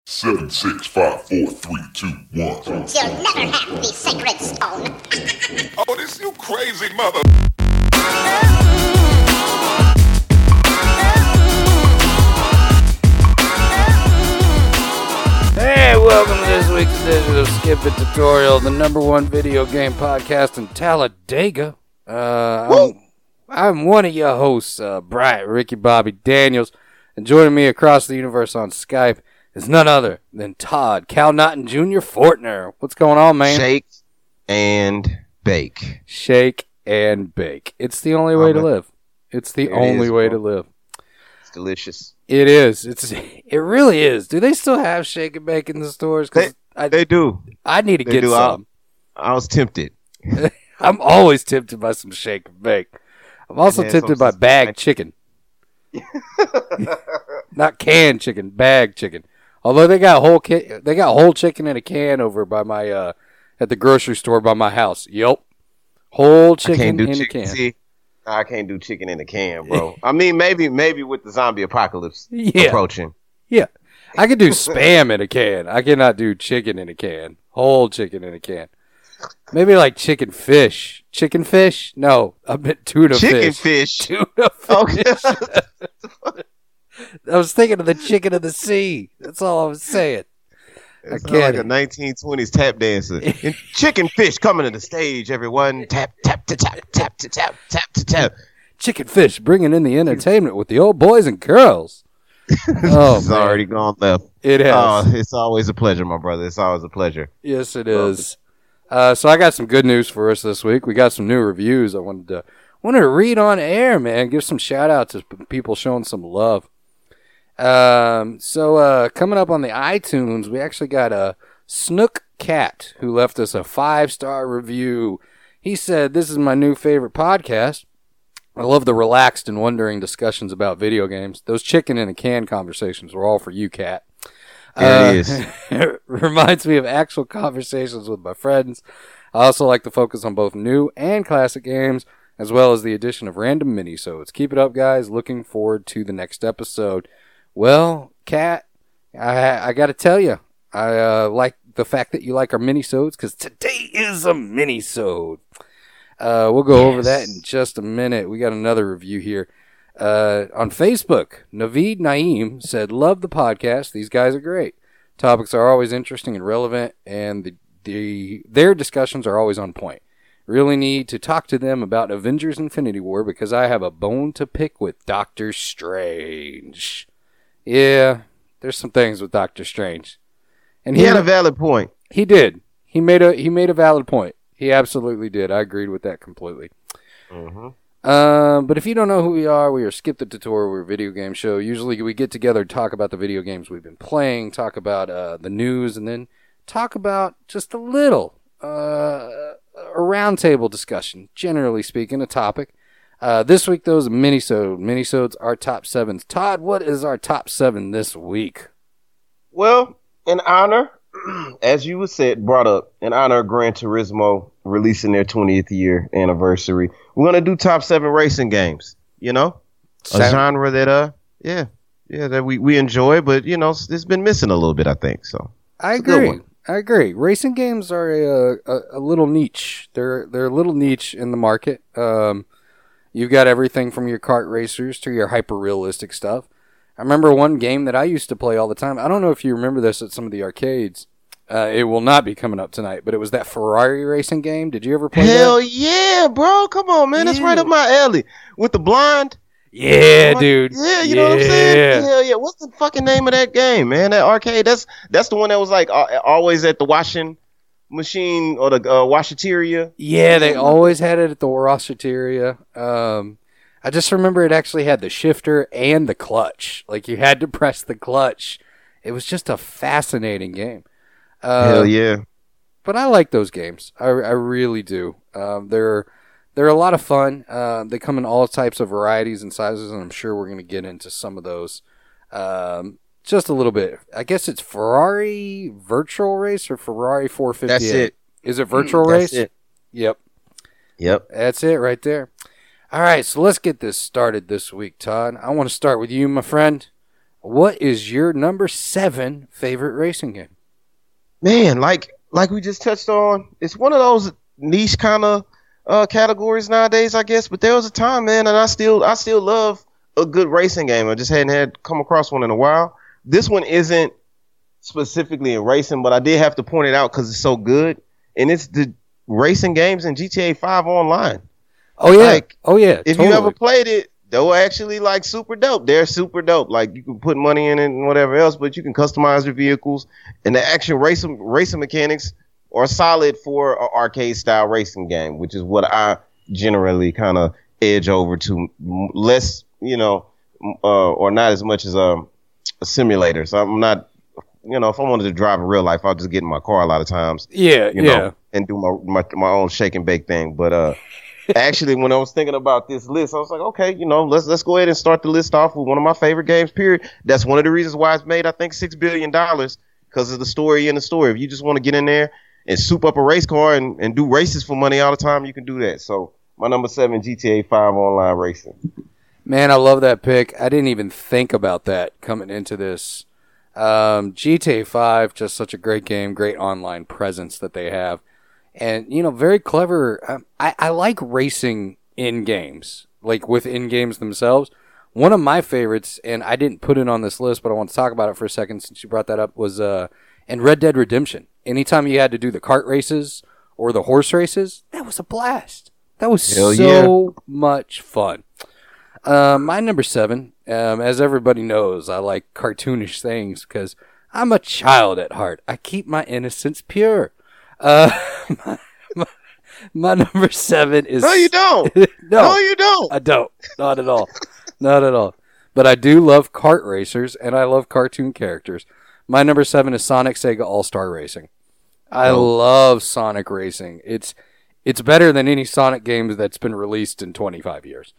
7, 6, 5, 4, 3, 2, 1. You'll never have the sacred stone. Oh, this you crazy mother. Hey, welcome to this week's edition of Skip It Tutorial, the number one video game podcast in Talladega. I'm one of your hosts, Bryant Ricky Bobby Daniels, and joining me across the universe on Skype is none other than Todd Cal Naughton Jr. Fortner. What's going on, man? Shake and bake. Shake and bake. It's the only way to live. It's the only way to live. It's delicious. It is. It really is. Do they still have shake and bake in the stores? They do. I need to get some. I was tempted. I'm always tempted by some shake and bake. I'm also tempted by bagged chicken. Not canned chicken, bagged chicken. Although they got whole chicken in a can over by my at the grocery store by my house. Yep, whole chicken in a can. See, I can't do chicken in a can, bro. I mean, maybe with the zombie apocalypse approaching. Yeah, I could do Spam in a can. I cannot do chicken in a can. Whole chicken in a can. Maybe like chicken fish. Chicken fish? No, I meant tuna chicken fish. Tuna fish. Okay. Oh, I was thinking of the chicken of the sea. That's all I was saying. It's like a 1920s tap dancer. And chicken fish coming to the stage, everyone. Tap, tap, tap, tap, tap, tap, tap, tap. Chicken fish bringing in the entertainment with the old boys and girls. Oh, it's already gone left. It has. Oh, it's always a pleasure, my brother. It's always a pleasure. Yes, it is. So I got some good news for us this week. We got some new reviews I wanted to read on air, man. Give some shout out to people showing some love. So coming up on the iTunes, we actually got a Snook Cat who left us a 5-star review. He said, "This is my new favorite podcast. I love the relaxed and wondering discussions about video games. Those chicken in a can conversations were all for you, Cat. There it is. It reminds me of actual conversations with my friends. I also like to focus on both new and classic games, as well as the addition of random mini-sodes. Keep it up, guys. Looking forward to the next episode." Well, Kat, I got to tell you, I like the fact that you like our mini-sodes, because today is a mini-sode. We'll go over that in just a minute. We got another review here. On Facebook, Naveed Naeem said, "Love the podcast. These guys are great. Topics are always interesting and relevant, and their discussions are always on point. Really need to talk to them about Avengers Infinity War because I have a bone to pick with Doctor Strange." Yeah, there's some things with Doctor Strange. And he had a valid point. He did. He made a valid point. He absolutely did. I agreed with that completely. Mm-hmm. But if you don't know who we are Skip the Tutorial. We're a video game show. Usually we get together and talk about the video games we've been playing, talk about the news, and then talk about just a little a roundtable discussion, generally speaking, a topic. This week, though, is a mini-sode. Mini-sodes are top 7s. Todd, what is our top 7 this week? Well, in honor, as you brought up, in honor of Gran Turismo releasing their 20th year anniversary, we're going to do top 7 racing games, a genre that, that we enjoy, but, it's been missing a little bit, I think, so. I agree. Racing games are a little niche. They're a little niche in the market. You've got everything from your kart racers to your hyper-realistic stuff. I remember one game that I used to play all the time. I don't know if you remember this at some of the arcades. It will not be coming up tonight, but it was that Ferrari racing game. Did you ever play that? Hell yeah, bro. Come on, man. That's right up my alley. With the blind. Yeah, dude. Yeah, you know what I'm saying? Hell yeah. What's the fucking name of that game, man? That arcade? That's the one that was like always at the washing machine or the washateria. Yeah, they always had it at the washateria. I just remember it actually had the shifter and the clutch. Like, you had to press the clutch. It was just a fascinating game. Hell yeah. But I like those games. I really do. They're a lot of fun. They come in all types of varieties and sizes, and I'm sure we're going to get into some of those just a little bit. I guess it's Ferrari Virtual Race or Ferrari 458. That's it. Is it Virtual Race? That's it. Yep. That's it right there. All right, so let's get this started this week, Todd. I want to start with you, my friend. What is your number 7 favorite racing game? Man, like we just touched on, it's one of those niche kind of categories nowadays, I guess. But there was a time, man, and I still love a good racing game. I just hadn't had come across one in a while. This one isn't specifically in racing, but I did have to point it out because it's so good. And it's the racing games in GTA 5 online. Oh yeah, Like, If totally. you ever played it, they were actually like super dope. They're super dope. Like you can put money in it and whatever else, but you can customize your vehicles. And the action racing mechanics are solid for an arcade style racing game, which is what I generally kind of edge over to. Less, or not as much as a simulator. So I'm not, if I wanted to drive in real life, I'll just get in my car a lot of times. Yeah. And do my own shake and bake thing. But actually, when I was thinking about this list, I was like, okay, let's go ahead and start the list off with one of my favorite games, period. That's one of the reasons why it's made, I think, $6 billion, because of the story in the story. If you just want to get in there and soup up a race car and do races for money all the time, you can do that. So my number 7, GTA 5 online racing. Man, I love that pick. I didn't even think about that coming into this. GTA 5, just such a great game, great online presence that they have. And, very clever. I like racing in games, like within games themselves. One of my favorites, and I didn't put it on this list, but I want to talk about it for a second since you brought that up, was in Red Dead Redemption. Anytime you had to do the kart races or the horse races, that was a blast. That was much fun. My number 7, as everybody knows, I like cartoonish things because I'm a child at heart. I keep my innocence pure. My number 7 is... No, you don't. No, you don't. I don't. Not at all. Not at all. But I do love kart racers, and I love cartoon characters. My number 7 is Sonic Sega All-Star Racing. I love Sonic Racing. It's better than any Sonic game that's been released in 25 years.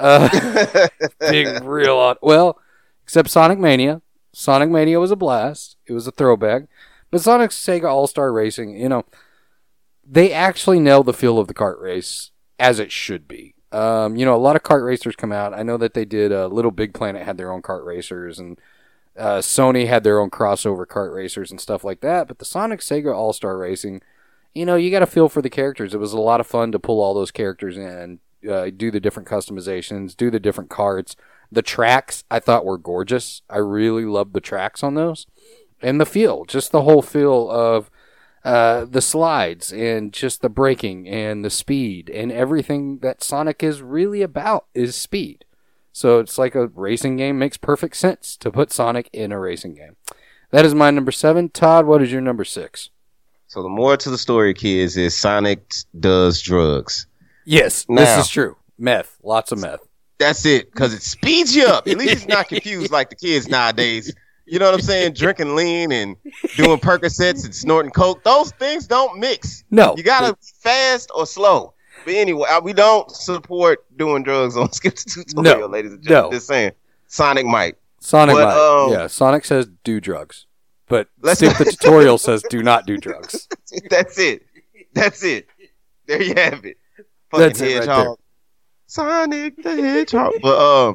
Being real on... Well, except Sonic Mania. Sonic Mania was a blast. It was a throwback. But Sonic Sega All-Star Racing, they actually nailed the feel of the kart race as it should be. A lot of kart racers come out. I know that they did. Little Big Planet had their own kart racers, and Sony had their own crossover kart racers and stuff like that. But the Sonic Sega All-Star Racing, you got a feel for the characters. It was a lot of fun to pull all those characters in, do the different customizations, do the different karts. The tracks I thought were gorgeous. I really loved the tracks on those. And the feel, just the whole feel of the slides and just the braking and the speed and everything that Sonic is really about is speed. So it's like a racing game. Makes perfect sense to put Sonic in a racing game. That is my number 7. Todd, what is your number 6? So the moral to the story, kids, is Sonic does drugs. Yes, this is true. Meth. Lots of meth. That's it, because it speeds you up. At least it's not confused like the kids nowadays. You know what I'm saying? Drinking lean and doing Percocets and snorting coke. Those things don't mix. No. You got to be fast or slow. But anyway, we don't support doing drugs on Skip's Tutorial, ladies and gentlemen. Just saying. Sonic might. Yeah, Sonic says do drugs. But Skip the Tutorial says do not do drugs. That's it. There you have it. Fucking That's it Hedgehog. right there. Sonic the Hedgehog. But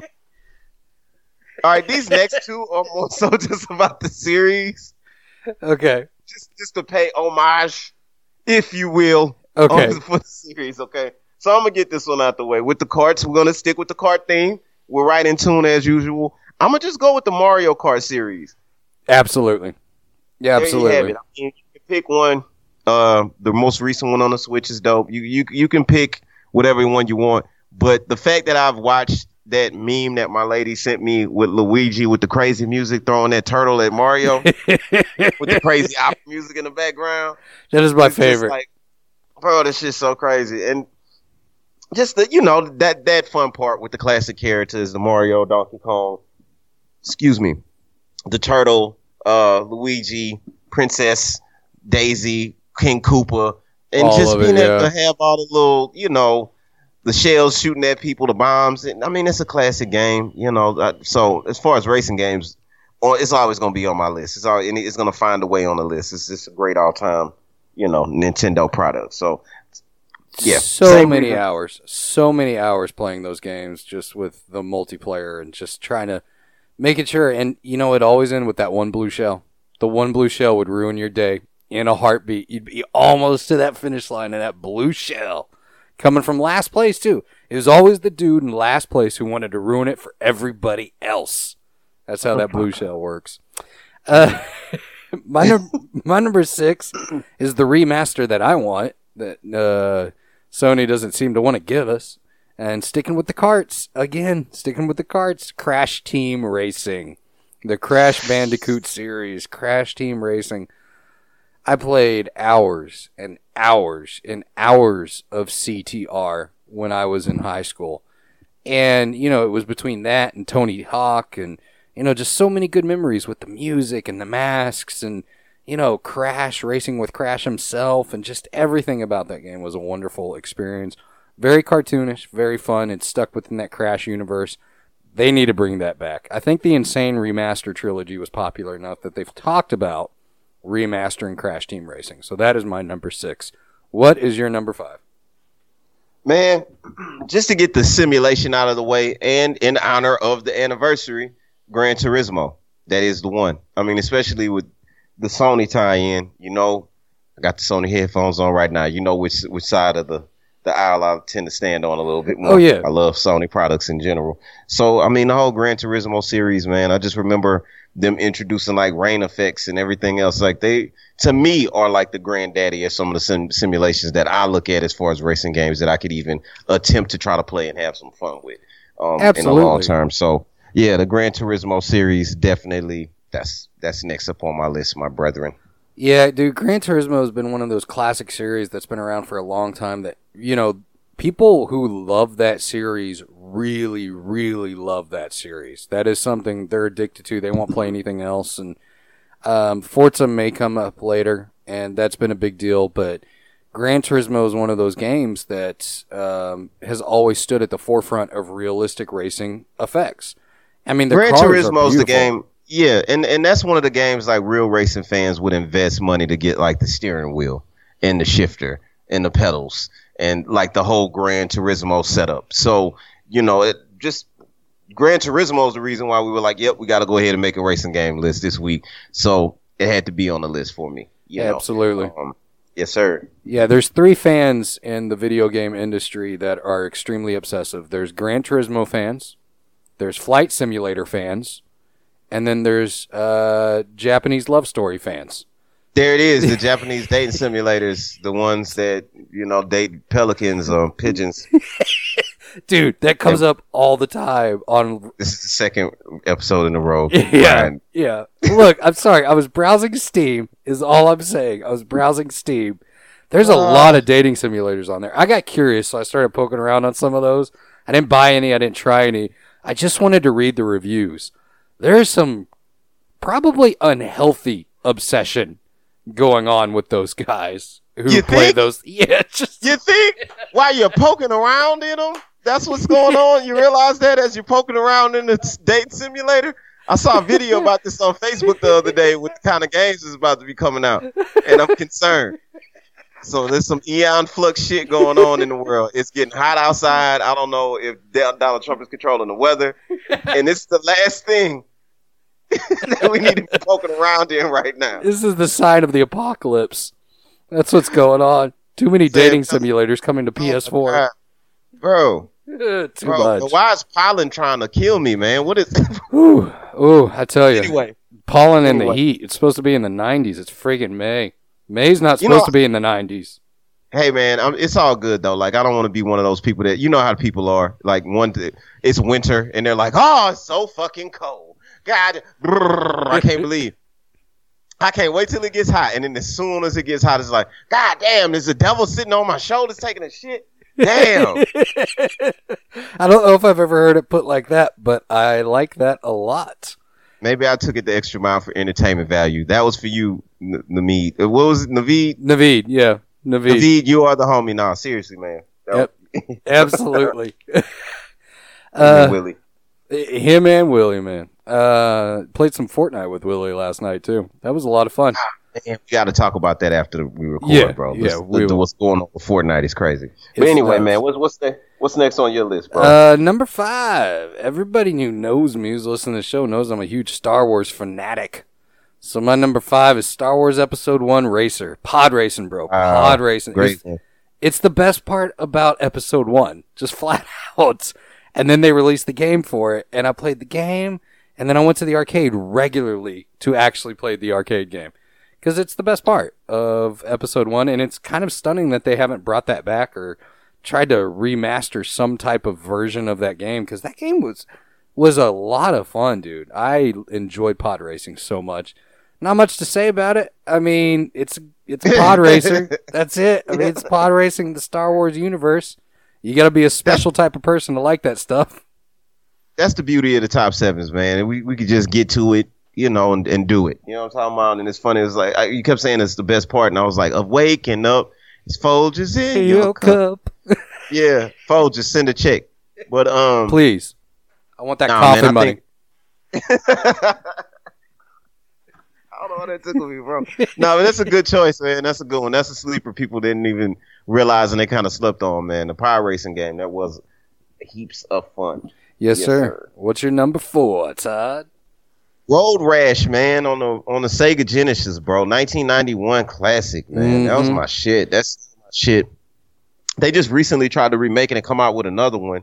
all right, these next two are more so just about the series. Okay. Just to pay homage, if you will, okay, for the series, okay? So I'm going to get this one out the way. With the karts, we're going to stick with the kart theme. We're right in tune as usual. I'm going to just go with the Mario Kart series. Absolutely. Yeah, absolutely. There you have it. I mean, you can pick one. The most recent one on the Switch is dope. You can pick whatever one you want. But the fact that I've watched that meme that my lady sent me with Luigi with the crazy music throwing that turtle at Mario with the crazy opera music in the background. That is my favorite. Like, bro, this shit's so crazy. And just the, that fun part with the classic characters, the Mario, Donkey Kong, the turtle, Luigi, Princess Daisy, King Koopa, and all just being able to have all the little, the shells shooting at people, the bombs. I mean, it's a classic game, So as far as racing games, it's always going to be on my list. It's going to find a way on the list. It's just a great all-time, Nintendo product. So, yeah. So many hours playing those games just with the multiplayer and just trying to Making sure, and you know, it always end with that one blue shell. The one blue shell would ruin your day in a heartbeat. You'd be almost to that finish line, and that blue shell coming from last place too. It was always the dude in last place who wanted to ruin it for everybody else. That's how that blue shell works. My number 6 is the remaster that I want that Sony doesn't seem to want to give us. And sticking with the carts, Crash Team Racing. The Crash Bandicoot series, Crash Team Racing. I played hours and hours and hours of CTR when I was in high school. And, you know, it was between that and Tony Hawk and, you know, just so many good memories with the music and the masks and, you know, Crash racing with Crash himself, and just everything about that game was a wonderful experience. Very cartoonish, very fun. It's stuck within that Crash universe. They need to bring that back. I think the Insane Remaster trilogy was popular enough that they've talked about remastering Crash Team Racing. So that is my number 6. What is your number 5? Man, just to get the simulation out of the way and in honor of the anniversary, Gran Turismo. That is the one. I mean, especially with the Sony tie-in, you know, I got the Sony headphones on right now. You know which side of the aisle I tend to stand on a little bit more. Oh, yeah. I love Sony products in general. So, I mean, the whole Gran Turismo series, man, I just remember them introducing like rain effects and everything else. Like they, to me, are like the granddaddy of some of the simulations that I look at as far as racing games that I could even attempt to try to play and have some fun with in the long term. So, yeah, the Gran Turismo series, definitely, that's next up on my list, my brethren. Yeah, dude, Gran Turismo has been one of those classic series that's been around for a long time that, you know, people who love that series really, really love that series. That is something they're addicted to. They won't play anything else. And Forza may come up later, and that's been a big deal. But Gran Turismo is one of those games that has always stood at the forefront of realistic racing effects. I mean, Gran Turismo is the game. Yeah, and that's one of the games like real racing fans would invest money to get like the steering wheel and the shifter and the pedals and like the whole Gran Turismo setup. So, you know, it just Gran Turismo is the reason why we were like, yep, we got to go ahead and make a racing game list this week. So it had to be on the list for me. Absolutely. Yes, sir. Yeah, there's 3 fans in the video game industry that are extremely obsessive. There's Gran Turismo fans, there's Flight Simulator fans, and then there's Japanese love story fans. There it is, the Japanese dating simulators, the ones that, you know, date pelicans or pigeons. Dude, that comes up all the time on... This is the second episode in a row. Yeah. Look, I'm sorry. I was browsing Steam, is all I'm saying. I was browsing Steam. There's a lot of dating simulators on there. I got curious, so I started poking around on some of those. I didn't buy any. I didn't try any. I just wanted to read the reviews. There's some probably unhealthy obsession going on with those guys who play those. Yeah, you think while you're poking around in them, that's what's going on. You realize that as you're poking around in the date simulator. I saw a video about this on Facebook the other day with the kind of games that's about to be coming out, and I'm concerned. So there's some Eon Flux shit going on in the world. It's getting hot outside. I don't know if Donald Trump is controlling the weather, and it's the last thing that we need to be poking around in right now. This is the sign of the apocalypse. That's what's going on. Too many dating simulators coming to PS4. Bro. Too much. Why is pollen trying to kill me, man? What is... Ooh, I tell you. Anyway. Pollen in the heat. It's supposed to be in the 90s. It's friggin' May. May's not supposed to be in the 90s. Hey, man, it's all good, though. Like, I don't want to be one of those people that... You know how people are. Like, it's winter, and they're like, oh, it's so fucking cold. God, I can't believe. I can't wait till it gets hot. And then as soon as it gets hot, it's like, God damn, there's a devil sitting on my shoulders taking a shit. Damn. I don't know if I've ever heard it put like that, but I like that a lot. Maybe I took it the extra mile for entertainment value. That was for you, Naveed. What was it, Naveed? Naveed, yeah. Naveed, you are the homie. Nah, seriously, man. Yep. Absolutely. Willie. Him and Willie, man. Played some Fortnite with Willie last night, too. That was a lot of fun. Man, we got to talk about that after we record, bro. Yeah, what's going on with Fortnite is crazy. But anyway, man, what's the What's next on your list, bro? Number 5. Everybody who knows me, who's listening to the show, knows I'm a huge Star Wars fanatic. So my number 5 is Star Wars Episode 1 Racer. Pod racing, bro. Pod racing. Great. It's the best part about Episode 1. Just flat out. And then they released the game for it, and I played the game, and then I went to the arcade regularly to actually play the arcade game. Because it's the best part of Episode 1, and it's kind of stunning that they haven't brought that back or tried to remaster some type of version of that game, because that game was a lot of fun, dude. I enjoyed pod racing so much. Not much to say about it. I mean, it's a pod racer. That's it. I mean, it's pod racing the Star Wars universe. You got to be a special type of person to like that stuff. That's the beauty of the top sevens, man. We could just get to it, you know, and do it. You know what I'm talking about? And it's funny. It's like you kept saying it's the best part, and I was like, awake and up. It's Folgers in your cup. Yeah, Folgers, send a check. But please, I want that coffin money. I don't know why that tickled me, bro. No, but that's a good choice, man. That's a good one. That's a sleeper people didn't even realize, and they kind of slept on, man. The pod racing game, that was heaps of fun. Yes, sir. What's your number 4, Todd? Road Rash, man, on the Sega Genesis, bro. 1991 classic, man. That was my shit. That's my shit. They just recently tried to remake it and come out with another one.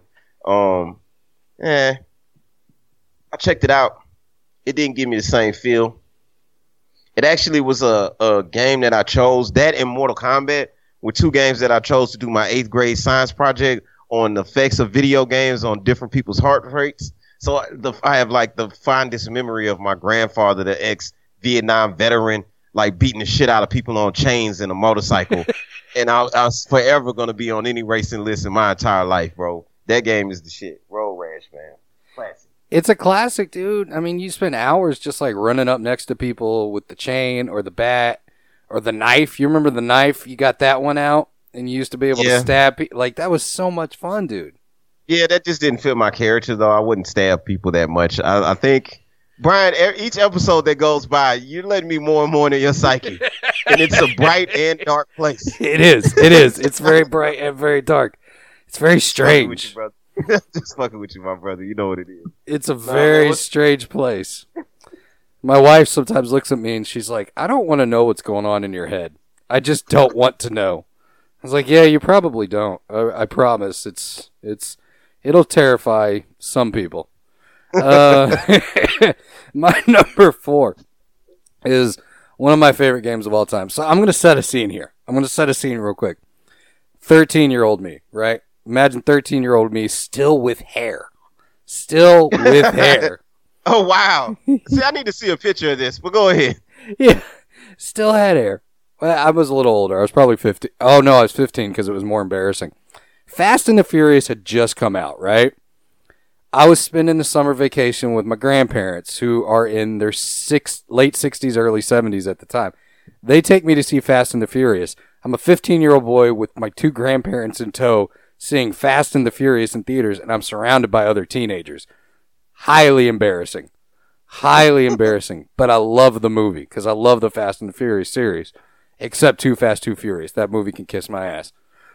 I checked it out. It didn't give me the same feel. It actually was a game that I chose. That and Mortal Kombat were 2 games that I chose to do my 8th grade science project on the effects of video games on different people's heart rates. So I have like the fondest memory of my grandfather, the ex-Vietnam veteran, like beating the shit out of people on chains in a motorcycle. And I was forever going to be on any racing list in my entire life, bro. That game is the shit. Road Rash, man. Classic. It's a classic, dude. I mean, you spend hours just like running up next to people with the chain or the bat or the knife. You remember the knife? You got that one out and you used to be able to stab people. Like, that was so much fun, dude. Yeah, that just didn't fit my character, though. I wouldn't stab people that much. I think, Brian, each episode that goes by, you're letting me more and more into your psyche. And it's a bright and dark place. It is. It is. It's very bright and very dark. It's very strange. Just fucking with you, my brother. You know what it is. It's a very strange place. My wife sometimes looks at me and she's like, I don't want to know what's going on in your head. I just don't want to know. I was like, yeah, you probably don't. I promise. It'll terrify some people. My number 4 is one of my favorite games of all time. So I'm going to set a scene here. I'm going to set a scene real quick. 13-year-old me, right? Imagine 13-year-old me still with hair. Still with hair. Oh, wow. See, I need to see a picture of this, but go ahead. Yeah, still had hair. Well, I was a little older. I was probably 15. Oh, no, I was 15 because it was more embarrassing. Fast and the Furious had just come out, right? I was spending the summer vacation with my grandparents, who are in their late 60s, early 70s at the time. They take me to see Fast and the Furious. I'm a 15-year-old boy with my 2 grandparents in tow, seeing Fast and the Furious in theaters, and I'm surrounded by other teenagers. Highly embarrassing. Highly embarrassing. But I love the movie, because I love the Fast and the Furious series. Except Too Fast, Too Furious. That movie can kiss my ass.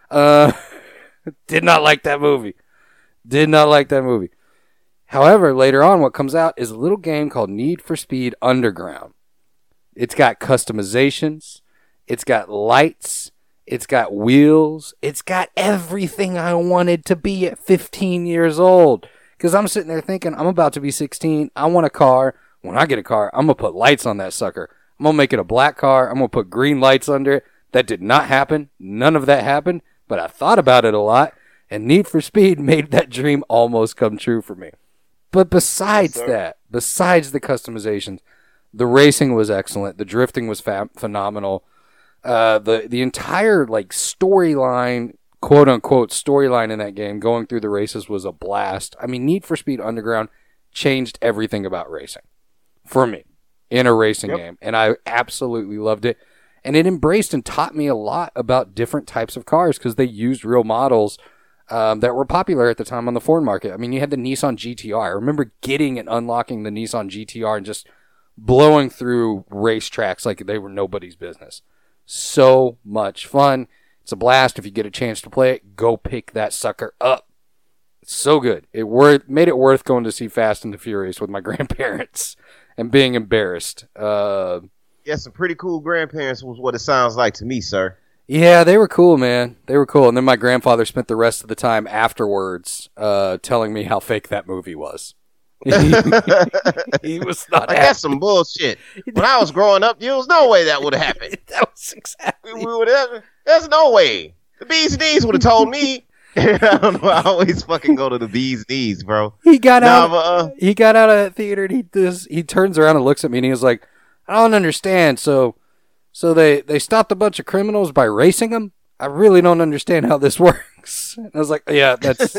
Did not like that movie. Did not like that movie. However, later on, what comes out is a little game called Need for Speed Underground. It's got customizations. It's got lights. It's got wheels. It's got everything I wanted to be at 15 years old. Because I'm sitting there thinking, I'm about to be 16. I want a car. When I get a car, I'm going to put lights on that sucker. I'm going to make it a black car. I'm going to put green lights under it. That did not happen. None of that happened. But I thought about it a lot. And Need for Speed made that dream almost come true for me. But besides that, besides the customizations, the racing was excellent. The drifting was phenomenal. The entire like storyline, quote unquote storyline in that game, going through the races was a blast. I mean, Need for Speed Underground changed everything about racing for me in a racing game, and I absolutely loved it. And it embraced and taught me a lot about different types of cars because they used real models that were popular at the time on the foreign market. I mean, you had the Nissan GTR. I remember getting and unlocking the Nissan GTR and just blowing through racetracks like they were nobody's business. So much fun. It's a blast. If you get a chance to play it, go pick that sucker up. So good. Made it worth going to see Fast and the Furious with my grandparents and being embarrassed. Yeah, some pretty cool grandparents was what it sounds like to me, sir. Yeah, they were cool, man. They were cool. And then my grandfather spent the rest of the time afterwards telling me how fake that movie was. He was not like, happy. that's some bullshit. When I was growing up, there was no way that would have happened. That was exactly. There's no way. The bee's knees would have told me. I don't know. I always fucking go to the bee's knees, bro. He got out. He got out of the theater and he turns around and looks at me and he was like, "I don't understand. So they stopped a bunch of criminals by racing them? I really don't understand how this works." And I was like, "Yeah, that's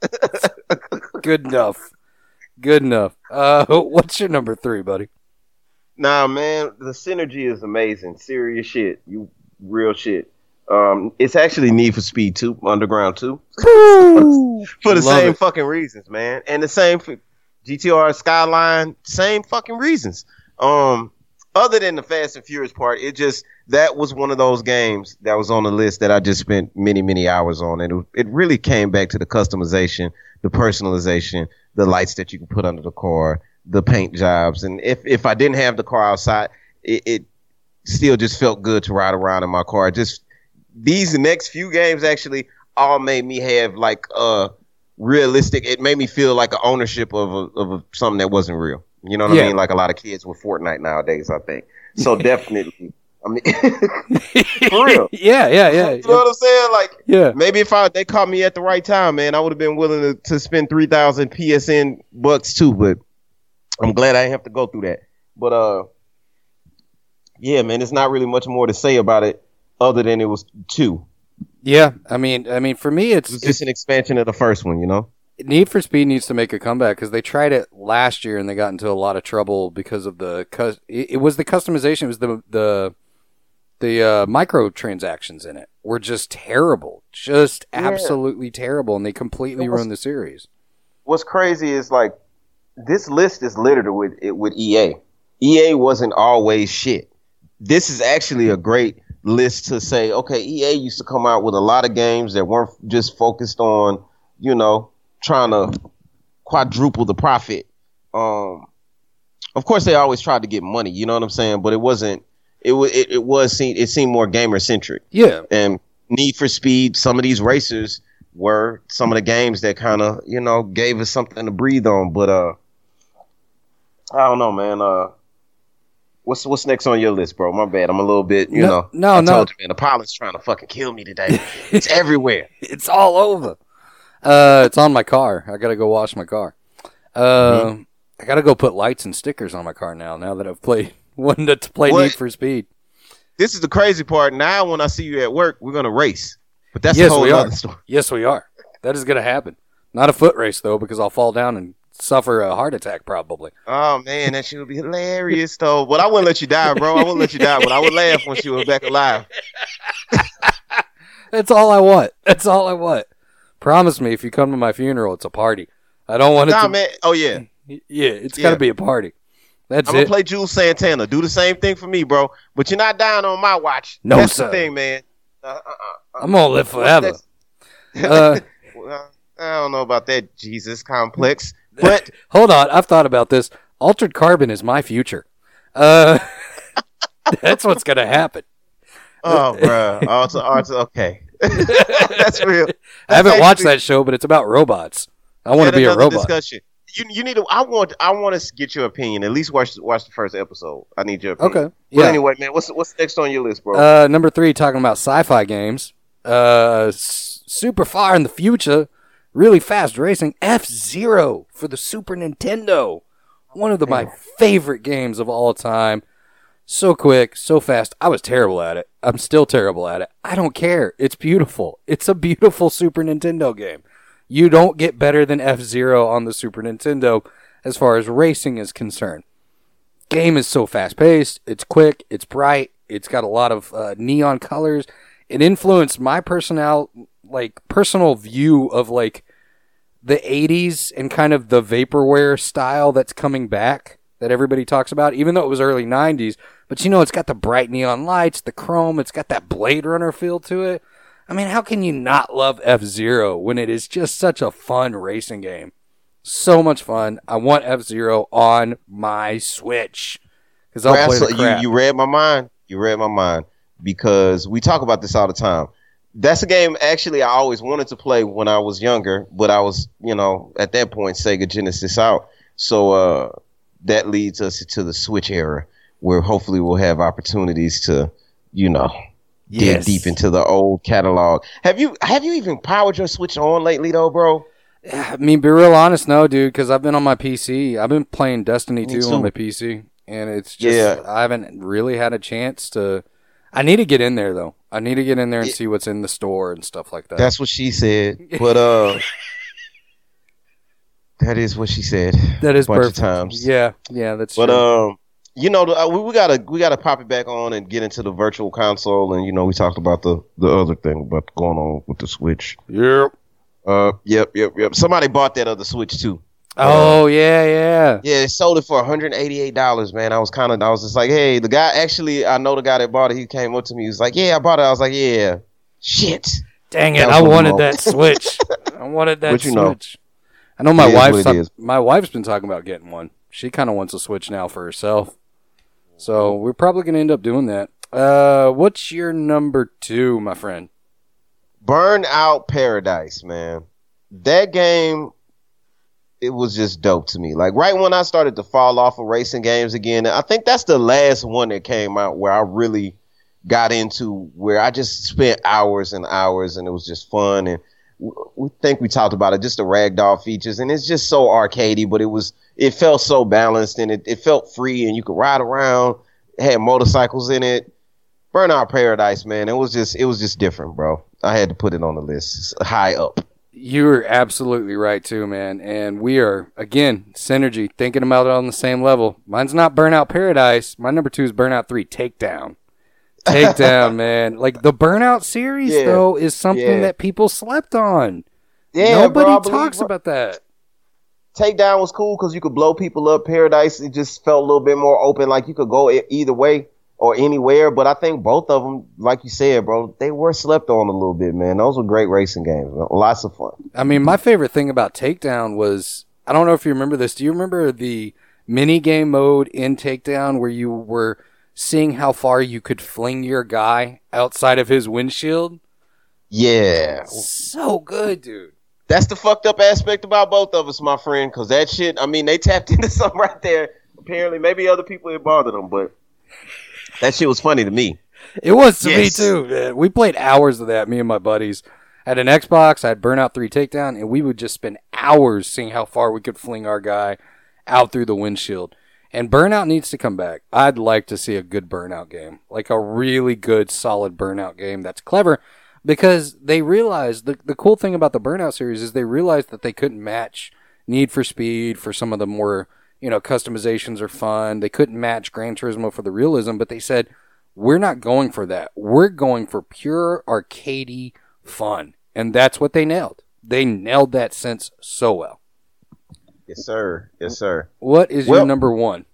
good enough. Good enough." What's your number 3, buddy? Nah, man, the synergy is amazing. Serious shit. You real shit. It's actually Need for Speed 2, Underground 2. For the same fucking reasons, man. And the same for GTR Skyline, same fucking reasons. Other than the Fast and Furious part, that was one of those games that was on the list that I just spent many, many hours on. And it really came back to the customization, the personalization, the lights that you can put under the car, the paint jobs. And if I didn't have the car outside, it still just felt good to ride around in my car. These next few games actually all made me have like realistic. It made me feel like an ownership of something that wasn't real. You know what I mean? Like a lot of kids with Fortnite nowadays, I think. So definitely, I mean, for real. Yeah. You know what I'm saying? Like, yeah. Maybe if they caught me at the right time, man, I would have been willing to spend 3,000 PSN bucks too. But I'm glad I didn't have to go through that. But yeah, man, there's not really much more to say about it other than it was 2. Yeah, I mean, for me, it's just an expansion of the first one, you know. Need for Speed needs to make a comeback because they tried it last year and they got into a lot of trouble because of it was the customization. It was the microtransactions in it were just terrible, absolutely terrible, and they completely ruined the series. What's crazy is like this list is littered with EA. EA wasn't always shit. This is actually a great list to say, okay, EA used to come out with a lot of games that weren't just focused on, you know, trying to quadruple the profit. Of course, they always tried to get money, you know what I'm saying? But it wasn't. It seemed more gamer centric. Yeah. And Need for Speed, some of these racers were some of the games that kind of, you know, gave us something to breathe on. But I don't know, man. What's next on your list, bro? My bad. I'm a little bit, I told you, man, the pollen's trying to fucking kill me today. It's everywhere. It's all over. It's on my car. I gotta go wash my car. I gotta go put lights and stickers on my car now that I've wanted to play Need for Speed. This is the crazy part. Now when I see you at work, we're gonna race. But that's a whole other story. Yes, we are. That is gonna happen. Not a foot race though, because I'll fall down and suffer a heart attack probably. Oh man, that shit would be hilarious though. But I wouldn't let you die, bro. I wouldn't let you die, but I would laugh once you were back alive. That's all I want. That's all I want. Promise me if you come to my funeral, it's a party. I don't want it to... man. Oh, yeah. Yeah, it's got to be a party. That's I'm going to play Jules Santana. Do the same thing for me, bro. But you're not dying on my watch. No, That's sir. the thing, man. I'm going to live forever. Well, I don't know about that Jesus complex. But hold on. I've thought about this. Altered Carbon is my future. That's what's going to happen. Oh, bro. Okay. That's real. I haven't watched that show, but it's about robots. I want to be a robot. Discussion. You need to. I want to get your opinion. At least watch the first episode. I need your opinion. Okay. Yeah. But anyway, man, what's next on your list, bro? Number 3, talking about sci-fi games. Super far in the future, really fast racing. F-Zero for the Super Nintendo. One of my favorite games of all time. So quick, so fast. I was terrible at it. I'm still terrible at it. I don't care. It's beautiful. It's a beautiful Super Nintendo game. You don't get better than F-Zero on the Super Nintendo as far as racing is concerned. Game is so fast-paced. It's quick. It's bright. It's got a lot of neon colors. It influenced my personal view of like the 80s and kind of the vaporware style that's coming back that everybody talks about, even though it was early 90s. But, it's got the bright neon lights, the chrome. It's got that Blade Runner feel to it. I mean, how can you not love F-Zero when it is just such a fun racing game? So much fun. I want F-Zero on my Switch because I'll play the crap. You read my mind. You read my mind because we talk about this all the time. That's a game actually I always wanted to play when I was younger, but I was, at that point Sega Genesis out. So that leads us to the Switch era where hopefully we'll have opportunities to, dig deep into the old catalog. Have you even powered your Switch on lately though, bro? I mean, be real honest, no, dude, because I've been on my PC. I've been playing Destiny 2 on my PC, and it's just I haven't really had a chance to. I need to get in there though. I need to get in there and see what's in the store and stuff like that. That's what she said, but that is what she said. That is a bunch perfect. Of times. Yeah, that's but, true. we gotta pop it back on and get into the virtual console, and we talked about the other thing about going on with the Switch. Yep. Yep. Somebody bought that other Switch too. Oh yeah. Yeah, they sold it for $188, man. I was just like, hey, the guy. Actually, I know the guy that bought it. He came up to me. He was like, yeah, I bought it. I was like, yeah. Shit. Dang it! I wanted that Switch. I wanted that Switch. I know my wife's been talking about getting one. She kind of wants a Switch now for herself. So we're probably gonna end up doing that. What's your number 2, my friend? Burnout Paradise, man. That game, it was just dope to me. Like right when I started to fall off of racing games again, I think that's the last one that came out where I really got into where I just spent hours and hours and it was just fun. And we think we talked about it, just the ragdoll features. And it's just so arcadey, but it felt so balanced and it felt free and you could ride around. It had motorcycles in it. Burnout Paradise, man. It was just different, bro. I had to put it on the list. It's high up. You're absolutely right, too, man. And we are, again, Synergy, thinking about it on the same level. Mine's not Burnout Paradise. My number 2 is Burnout 3, Takedown. Takedown, man. Like, the Burnout series, though, is something that people slept on. Yeah, Nobody talks about that. Takedown was cool because you could blow people up. Paradise, it just felt a little bit more open. Like, you could go either way or anywhere, but I think both of them, like you said, bro, they were slept on a little bit, man. Those were great racing games. Lots of fun. I mean, my favorite thing about Takedown was, I don't know if you remember this. Do you remember the mini game mode in Takedown where you were seeing how far you could fling your guy outside of his windshield? Yeah. So good, dude. That's the fucked up aspect about both of us, my friend, because that shit, I mean, they tapped into something right there. Apparently, maybe other people it bothered them, but that shit was funny to me. It was to me too, man. We played hours of that, me and my buddies. I had an Xbox, I had Burnout 3 Takedown, and we would just spend hours seeing how far we could fling our guy out through the windshield. And Burnout needs to come back. I'd like to see a good Burnout game. Like a really good, solid Burnout game that's clever. Because they realized, the cool thing about the Burnout series is they realized that they couldn't match Need for Speed for some of the more, customizations are fun. They couldn't match Gran Turismo for the realism, but they said, we're not going for that. We're going for pure arcadey fun. And that's what they nailed. They nailed that sense so well. Yes, sir. Yes, sir. What is your number 1?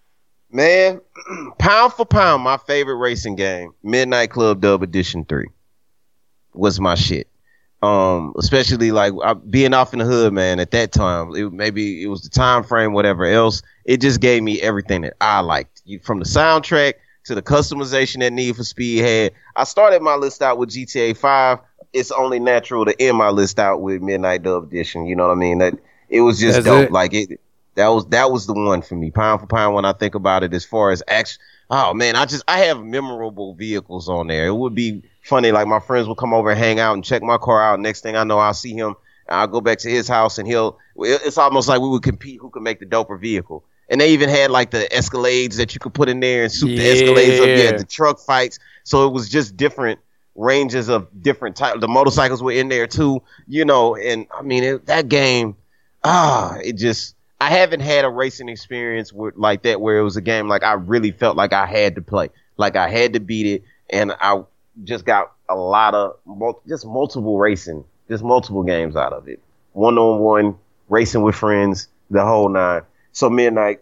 Man, pound for pound, my favorite racing game, Midnight Club Dub Edition 3. Was my shit. Especially like being off in the hood, man, at that time. Maybe it was the time frame, whatever else. It just gave me everything that I liked. From the soundtrack to the customization that Need for Speed had. I started my list out with GTA 5. It's only natural to end my list out with Midnight Dub Edition. You know what I mean? That it was just That's dope. it. Like that was the one for me. Pound for pound when I think about it as far as action. Oh man, I have memorable vehicles on there. It would be funny, like my friends will come over and hang out and check my car out. Next thing I know, I'll see him. I'll go back to his house and it's almost like we would compete who could make the doper vehicle. And they even had like the Escalades that you could put in there and soup the Escalades up. Yeah, the truck fights. So it was just different ranges of different types. The motorcycles were in there too, and I mean, that game, I haven't had a racing experience like that where it was a game like I really felt like I had to play, like I had to beat it, and I just got a lot of multiple games out of it. One-on-one, racing with friends, the whole nine. So Midnight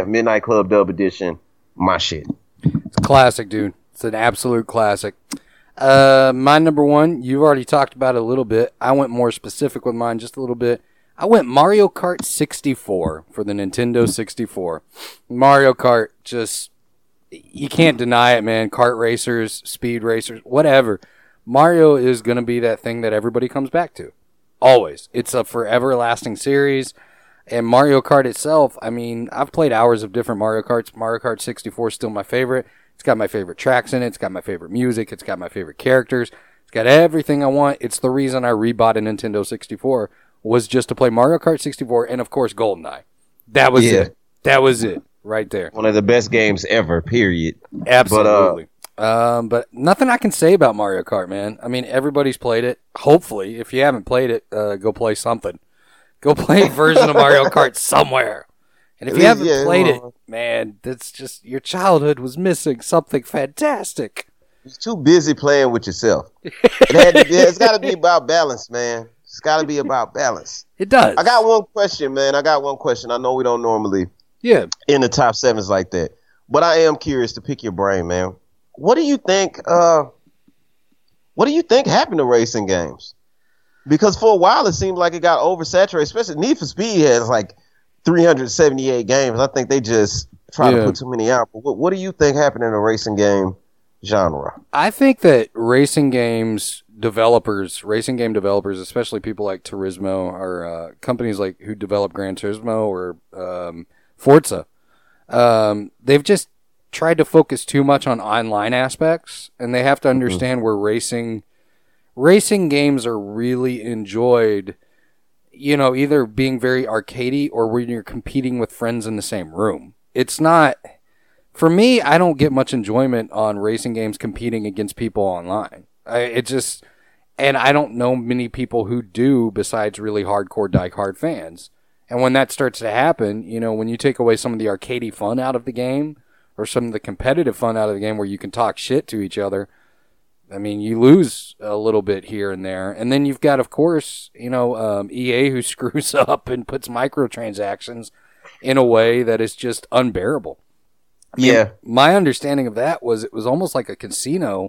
Club Dub Edition, my shit. It's a classic, dude. It's an absolute classic. My number one, you've already talked about it a little bit. I went more specific with mine just a little bit. I went Mario Kart 64 for the Nintendo 64. Mario Kart, just, you can't deny it, man. Kart racers, speed racers, whatever. Mario is going to be that thing that everybody comes back to. Always. It's a forever lasting series. And Mario Kart itself, I mean, I've played hours of different Mario Karts. Mario Kart 64 is still my favorite. It's got my favorite tracks in it. It's got my favorite music. It's got my favorite characters. It's got everything I want. It's the reason I rebought a Nintendo 64 was just to play Mario Kart 64 and, of course, GoldenEye. That was it. That was it right there. One of the best games ever, period. Absolutely. But nothing I can say about Mario Kart, man. I mean, everybody's played it. Hopefully, if you haven't played it, go play something. Go play a version of Mario Kart somewhere. And if you haven't played it, man, that's just, your childhood was missing something fantastic. You're too busy playing with yourself. It's got to be about balance, man. It's got to be about balance. It does. I got one question, man. I know we don't normally in the top sevens like that, but I am curious to pick your brain, man. What do you think? What do you think happened to racing games? Because for a while it seemed like it got oversaturated. Especially Need for Speed has like 378 games. I think they just try to put too many out. But what do you think happened in the racing game genre? I think that racing game developers, especially people like Turismo or companies like who develop Gran Turismo or Forza, they've just tried to focus too much on online aspects, and they have to understand where racing games are really enjoyed, you know, either being very arcadey or when you're competing with friends in the same room. It's not, for me, I don't get much enjoyment on racing games competing against people online. And I don't know many people who do besides really hardcore die-hard fans. And when that starts to happen, you know, when you take away some of the arcadey fun out of the game or some of the competitive fun out of the game where you can talk shit to each other, I mean, you lose a little bit here and there. And then you've got, of course, you know, EA who screws up and puts microtransactions in a way that is just unbearable. I mean, my understanding of that was it was almost like a casino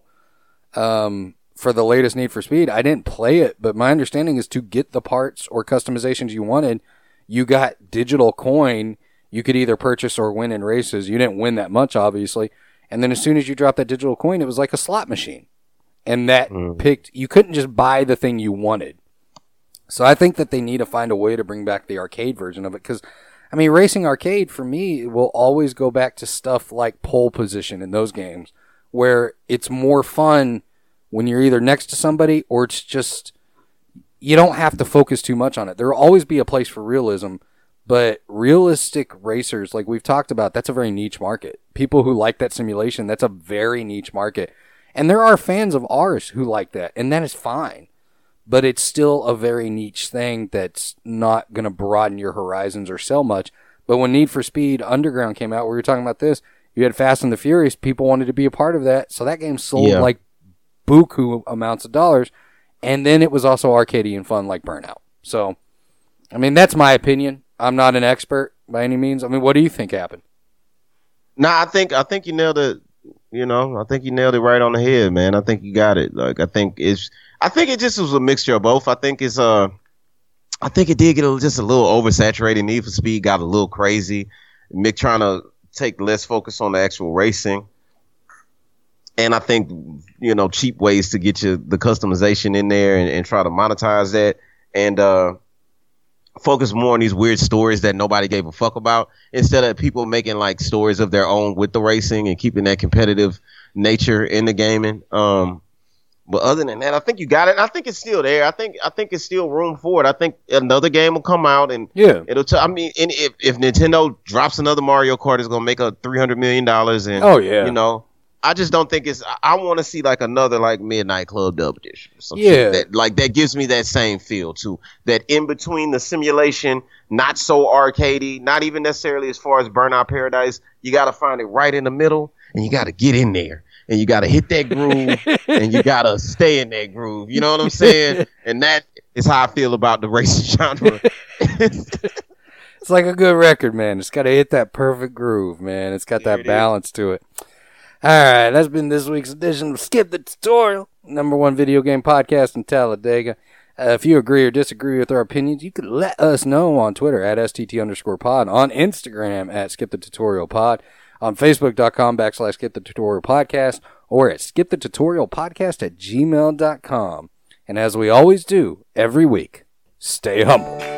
for the latest Need for Speed. I didn't play it, but my understanding is to get the parts or customizations you wanted, you got digital coin you could either purchase or win in races. You didn't win that much, obviously. And then as soon as you dropped that digital coin, it was like a slot machine. And that you couldn't just buy the thing you wanted. So I think that they need to find a way to bring back the arcade version of it. Because, I mean, Racing Arcade, for me, will always go back to stuff like pole position in those games, where it's more fun when you're either next to somebody or it's just, you don't have to focus too much on it. There will always be a place for realism, but realistic racers, like we've talked about, that's a very niche market. People who like that simulation, that's a very niche market. And there are fans of ours who like that, and that is fine. But it's still a very niche thing that's not going to broaden your horizons or sell much. But when Need for Speed Underground came out, we were talking about this, you had Fast and the Furious, people wanted to be a part of that, so that game sold like buku amounts of dollars. And then it was also arcadey and fun like Burnout. So, I mean, that's my opinion. I'm not an expert by any means. I mean, what do you think happened? Nah, I think you nailed it. You know, I think you nailed it right on the head, man. I think you got it. Like, I think it just was a mixture of both. I think it did get just a little oversaturated. Need for Speed got a little crazy. Mick trying to take less focus on the actual racing. And I think, you know, cheap ways to get you the customization in there and try to monetize that and focus more on these weird stories that nobody gave a fuck about instead of people making like stories of their own with the racing and keeping that competitive nature in the gaming. But other than that, I think you got it. I think it's still there. I think it's still room for it. I think another game will come out and it'll. And if Nintendo drops another Mario Kart, it's gonna make a $300 million. And you know, I just don't think it's. I want to see like another like Midnight Club Dub Edition or some shit that gives me that same feel too. That in between the simulation, not so arcadey, not even necessarily as far as Burnout Paradise. You got to find it right in the middle, and you got to get in there. And you got to hit that groove, and you got to stay in that groove. You know what I'm saying? And that is how I feel about the racing genre. It's like a good record, man. It's got to hit that perfect groove, man. It's got that balance to it. All right, that's been this week's edition of Skip the Tutorial. #1 video game podcast in Talladega. If you agree or disagree with our opinions, you can let us know on Twitter at STT_pod, on Instagram at SkipTheTutorialPod, on Facebook.com/SkipTheTutorialPodcast, or at SkipTheTutorialPodcast@gmail.com. And as we always do every week, stay humble.